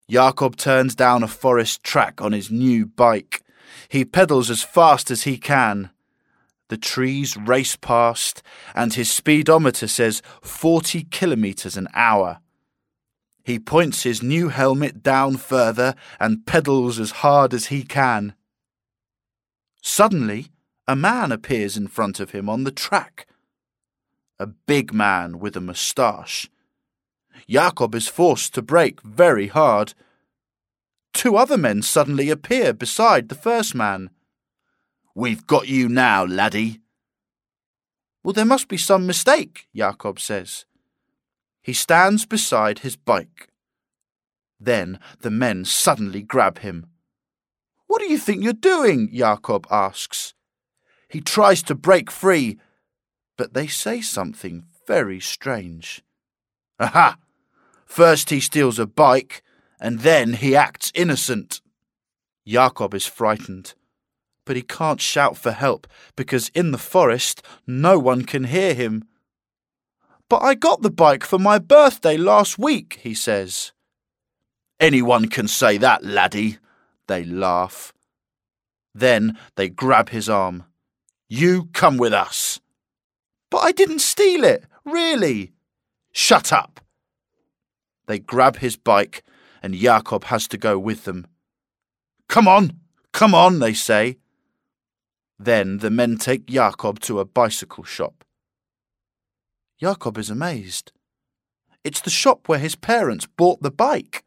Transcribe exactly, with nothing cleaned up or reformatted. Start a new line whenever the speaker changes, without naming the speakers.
Jakob turns down a forest track on his new bike. He pedals as fast as he can. The trees race past, and his speedometer says forty kilometres an hour. He points his new helmet down further and pedals as hard as he can. Suddenly, a man appears in front of him on the track. A big man with a moustache. Jakob is forced to brake very hard. Two other men suddenly appear beside the first man. "We've got you now, laddie." "Well, there must be some mistake," Jakob says. He stands beside his bike. Then the men suddenly grab him. "What do you think you're doing?" Jakob asks. He tries to break free, but they say something very strange. Aha! First he steals a bike, and then he acts innocent. Jakob is frightened, but he can't shout for help because in the forest no one can hear him. "But I got the bike for my birthday last week," he says. "Anyone can say that, laddie," they laugh. Then they grab his arm. "You come with us." "But I didn't steal it, really." "Shut up." They grab his bike and Jakob has to go with them. "Come on, come on," they say. Then the men take Jakob to a bicycle shop. Jakob is amazed. It's the shop where his parents bought the bike.